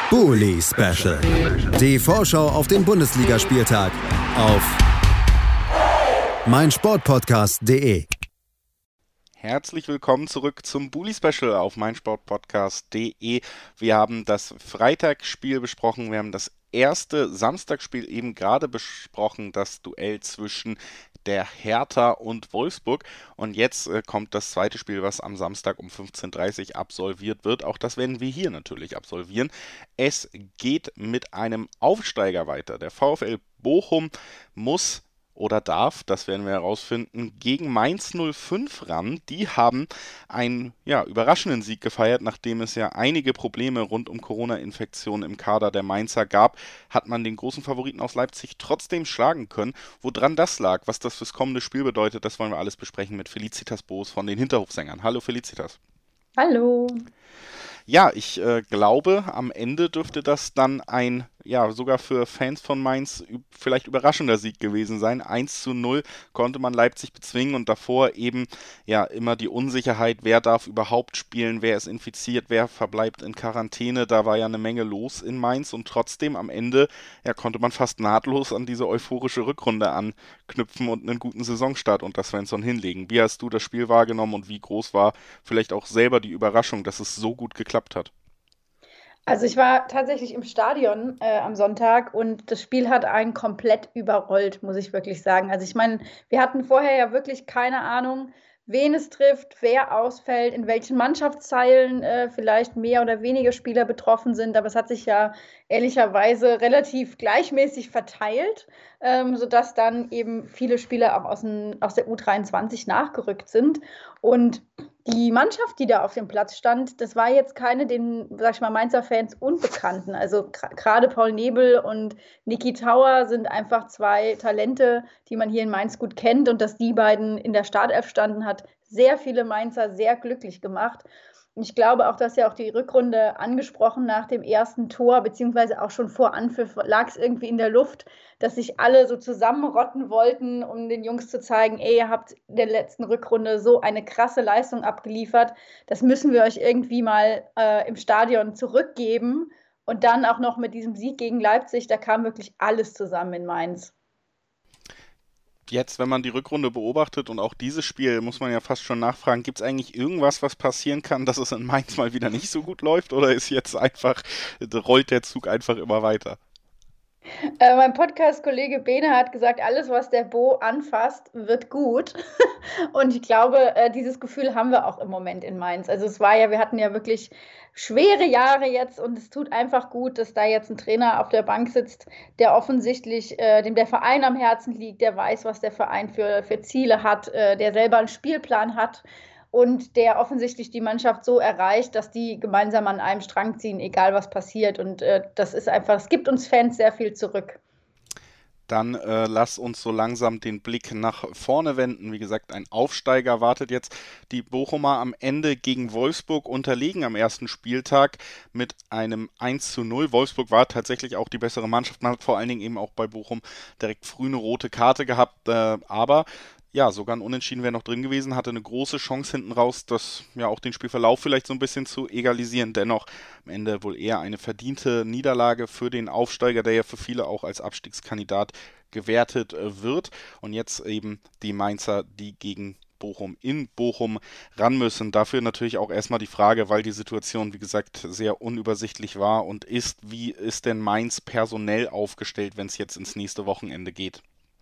Bully Special. Die Vorschau auf den Bundesligaspieltag auf meinsportpodcast.de. Herzlich willkommen zurück zum Bully Special auf meinsportpodcast.de. Wir haben das Freitagsspiel besprochen, wir haben das erste Samstagsspiel eben gerade besprochen, das Duell zwischen der Hertha und Wolfsburg. Und jetzt kommt das zweite Spiel, was am Samstag um 15:30 Uhr absolviert wird. Auch das werden wir hier natürlich absolvieren. Es geht mit einem Aufsteiger weiter. Der VfL Bochum muss oder darf, das werden wir herausfinden, gegen Mainz 05 ran. Die haben einen überraschenden Sieg gefeiert, nachdem es ja einige Probleme rund um Corona-Infektionen im Kader der Mainzer gab, hat man den großen Favoriten aus Leipzig trotzdem schlagen können. Woran das lag, was das fürs kommende Spiel bedeutet, das wollen wir alles besprechen mit Felicitas Boos von den Hinterhofsängern. Hallo Felicitas. Hallo. Ja, ich glaube, am Ende dürfte das dann ein, sogar für Fans von Mainz vielleicht überraschender Sieg gewesen sein. 1:0 konnte man Leipzig bezwingen und davor eben immer die Unsicherheit, wer darf überhaupt spielen, wer ist infiziert, wer verbleibt in Quarantäne. Da war ja eine Menge los in Mainz und trotzdem am Ende konnte man fast nahtlos an diese euphorische Rückrunde anknüpfen und einen guten Saisonstart unter Svensson hinlegen. Wie hast du das Spiel wahrgenommen und wie groß war vielleicht auch selber die Überraschung, dass es so gut geklappt hat? Also ich war tatsächlich im Stadion am Sonntag und das Spiel hat einen komplett überrollt, muss ich wirklich sagen. Also ich meine, wir hatten vorher ja wirklich keine Ahnung, wen es trifft, wer ausfällt, in welchen Mannschaftsteilen vielleicht mehr oder weniger Spieler betroffen sind. Aber es hat sich ja ehrlicherweise relativ gleichmäßig verteilt, sodass dann eben viele Spieler auch aus der U23 nachgerückt sind. Und die Mannschaft, die da auf dem Platz stand, das war jetzt keine den, sag ich mal, Mainzer Fans Unbekannten. Also gerade Paul Nebel und Niki Tauer sind einfach zwei Talente, die man hier in Mainz gut kennt. Und dass die beiden in der Startelf standen, hat sehr viele Mainzer sehr glücklich gemacht. Und ich glaube auch, dass ja auch die Rückrunde angesprochen nach dem ersten Tor, beziehungsweise auch schon vor Anpfiff, lag es irgendwie in der Luft, dass sich alle so zusammenrotten wollten, um den Jungs zu zeigen, ey, ihr habt in der letzten Rückrunde so eine krasse Leistung abgeliefert, das müssen wir euch irgendwie mal im Stadion zurückgeben. Und dann auch noch mit diesem Sieg gegen Leipzig, da kam wirklich alles zusammen in Mainz. Jetzt, wenn man die Rückrunde beobachtet und auch dieses Spiel, muss man ja fast schon nachfragen, gibt es eigentlich irgendwas, was passieren kann, dass es in Mainz mal wieder nicht so gut läuft, oder ist jetzt einfach, rollt der Zug einfach immer weiter? Mein Podcast-Kollege Bene hat gesagt, alles, was der Bo anfasst, wird gut. Und ich glaube, dieses Gefühl haben wir auch im Moment in Mainz. Also wir hatten ja wirklich schwere Jahre jetzt und es tut einfach gut, dass da jetzt ein Trainer auf der Bank sitzt, der offensichtlich dem der Verein am Herzen liegt, der weiß, was der Verein für Ziele hat, der selber einen Spielplan hat. Und der offensichtlich die Mannschaft so erreicht, dass die gemeinsam an einem Strang ziehen, egal was passiert. Und das ist einfach, es gibt uns Fans sehr viel zurück. Dann lass uns so langsam den Blick nach vorne wenden. Wie gesagt, ein Aufsteiger wartet jetzt. Die Bochumer am Ende gegen Wolfsburg unterlegen am ersten Spieltag mit einem 1:0. Wolfsburg war tatsächlich auch die bessere Mannschaft. Man hat vor allen Dingen eben auch bei Bochum direkt früh eine rote Karte gehabt, aber sogar ein Unentschieden wäre noch drin gewesen, hatte eine große Chance hinten raus, das auch den Spielverlauf vielleicht so ein bisschen zu egalisieren. Dennoch am Ende wohl eher eine verdiente Niederlage für den Aufsteiger, der ja für viele auch als Abstiegskandidat gewertet wird. Und jetzt eben die Mainzer, die gegen Bochum in Bochum ran müssen. Dafür natürlich auch erstmal die Frage, weil die Situation, wie gesagt, sehr unübersichtlich war und ist, wie ist denn Mainz personell aufgestellt, wenn es jetzt ins nächste Wochenende geht?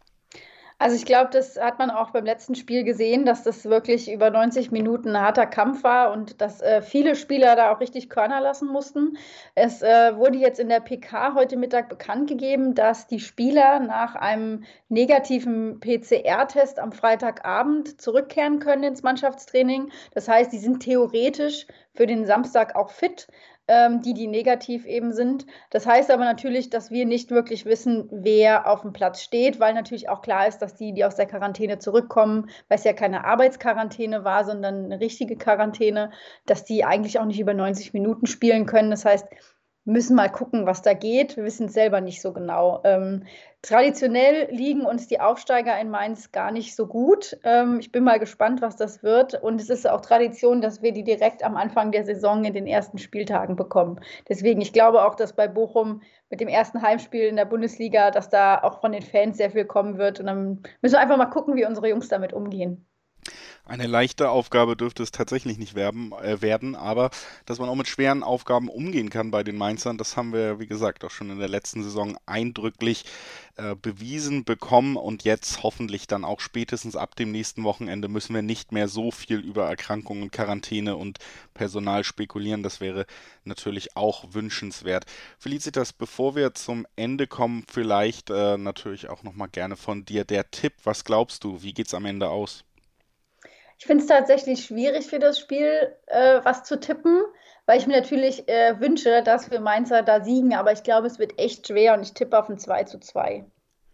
Also ich glaube, das hat man auch beim letzten Spiel gesehen, dass das wirklich über 90 Minuten ein harter Kampf war und dass viele Spieler da auch richtig Körner lassen mussten. Es wurde jetzt in der PK heute Mittag bekannt gegeben, dass die Spieler nach einem negativen PCR-Test am Freitagabend zurückkehren können ins Mannschaftstraining. Das heißt, die sind theoretisch für den Samstag auch fit. Die negativ eben sind. Das heißt aber natürlich, dass wir nicht wirklich wissen, wer auf dem Platz steht, weil natürlich auch klar ist, dass die aus der Quarantäne zurückkommen, weil es ja keine Arbeitsquarantäne war, sondern eine richtige Quarantäne, dass die eigentlich auch nicht über 90 Minuten spielen können. Das heißt, müssen mal gucken, was da geht. Wir wissen es selber nicht so genau. Traditionell liegen uns die Aufsteiger in Mainz gar nicht so gut. Ich bin mal gespannt, was das wird. Und es ist auch Tradition, dass wir die direkt am Anfang der Saison in den ersten Spieltagen bekommen. Deswegen, ich glaube auch, dass bei Bochum mit dem ersten Heimspiel in der Bundesliga, dass da auch von den Fans sehr viel kommen wird. Und dann müssen wir einfach mal gucken, wie unsere Jungs damit umgehen. Eine leichte Aufgabe dürfte es tatsächlich nicht werden, aber dass man auch mit schweren Aufgaben umgehen kann bei den Mainzern, das haben wir, wie gesagt, auch schon in der letzten Saison eindrücklich bewiesen bekommen und jetzt hoffentlich dann auch spätestens ab dem nächsten Wochenende müssen wir nicht mehr so viel über Erkrankungen, Quarantäne und Personal spekulieren. Das wäre natürlich auch wünschenswert. Felicitas, bevor wir zum Ende kommen, vielleicht natürlich auch nochmal gerne von dir der Tipp. Was glaubst du, wie geht's am Ende aus? Ich finde es tatsächlich schwierig für das Spiel, was zu tippen, weil ich mir natürlich wünsche, dass wir Mainzer da siegen, aber ich glaube, es wird echt schwer und ich tippe auf ein 2:2.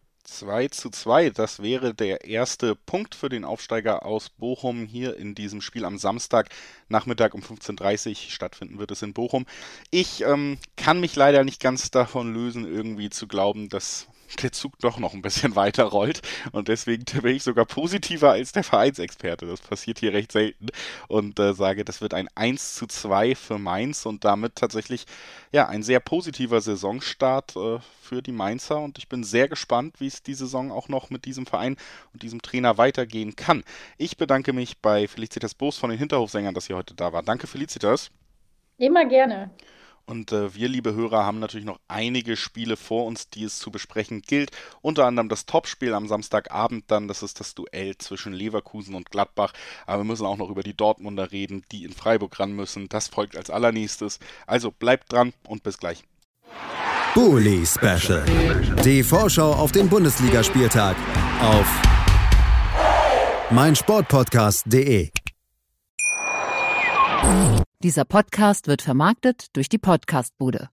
2:2, das wäre der erste Punkt für den Aufsteiger aus Bochum hier in diesem Spiel am Samstagnachmittag um 15:30 Uhr stattfinden wird es in Bochum. Ich kann mich leider nicht ganz davon lösen, irgendwie zu glauben, dass der Zug doch noch ein bisschen weiter rollt und deswegen tippe ich sogar positiver als der Vereinsexperte. Das passiert hier recht selten und sage, das wird ein 1:2 für Mainz und damit tatsächlich ja ein sehr positiver Saisonstart für die Mainzer und ich bin sehr gespannt, wie es die Saison auch noch mit diesem Verein und diesem Trainer weitergehen kann. Ich bedanke mich bei Felicitas Boos von den Hinterhofsängern, dass sie heute da war. Danke, Felicitas. Immer gerne. Und wir, liebe Hörer, haben natürlich noch einige Spiele vor uns, die es zu besprechen gilt. Unter anderem das Topspiel am Samstagabend dann, das ist das Duell zwischen Leverkusen und Gladbach. Aber wir müssen auch noch über die Dortmunder reden, die in Freiburg ran müssen. Das folgt als allernächstes. Also bleibt dran und bis gleich. Bully Special. Die Vorschau auf den Bundesligaspieltag auf meinsportpodcast.de. Dieser Podcast wird vermarktet durch die Podcast-Bude.